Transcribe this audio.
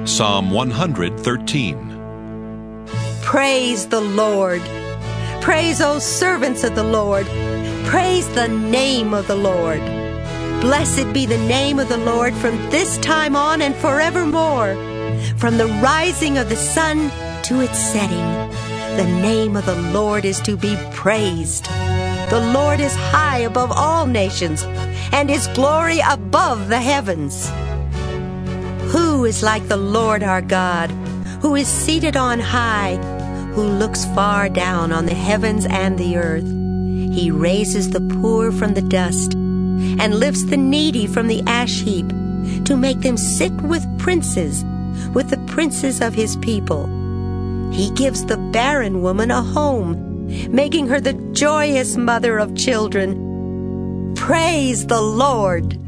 Psalm 113. Praise the Lord. Praise, O servants of the Lord. Praise the name of the Lord. Blessed be the name of the Lord from this time on and forevermore. From the rising of the sun to its setting, the name of the Lord is to be praised. The Lord is high above all nations, and His glory above the heavens. Who is like the Lord our God, who is seated on high, who looks far down on the heavens and the earth? He raises the poor from the dust and lifts the needy from the ash heap to make them sit with princes, with the princes of His people. He gives the barren woman a home, making her the joyous mother of children. Praise the Lord!